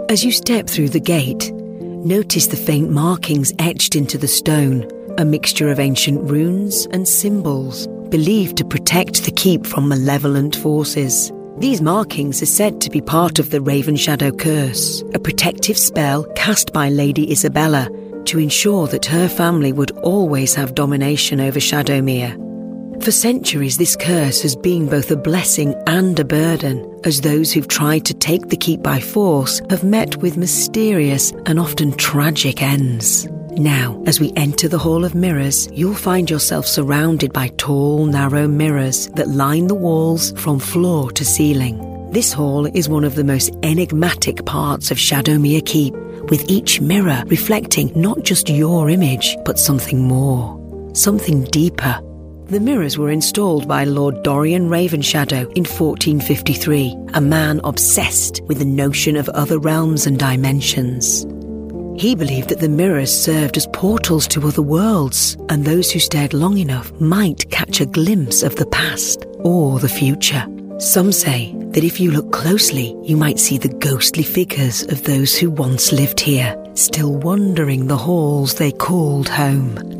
As you step through the gate, notice the faint markings etched into the stone, a mixture of ancient runes and symbols, believed to protect the keep from malevolent forces. These markings are said to be part of the Raven Shadow Curse, a protective spell cast by Lady Isabella to ensure that her family would always have domination over Shadowmere. For centuries, this curse has been both a blessing and a burden, as those who've tried to take the keep by force have met with mysterious and often tragic ends. Now, as we enter the Hall of Mirrors, you'll find yourself surrounded by tall, narrow mirrors that line the walls from floor to ceiling. This hall is one of the most enigmatic parts of Shadowmere Keep, with each mirror reflecting not just your image, but something more, something deeper. The mirrors were installed by Lord Dorian Ravenshadow in 1453, a man obsessed with the notion of other realms and dimensions. He believed that the mirrors served as portals to other worlds, and those who stared long enough might catch a glimpse of the past or the future. Some say that if you look closely, you might see the ghostly figures of those who once lived here, still wandering the halls they called home.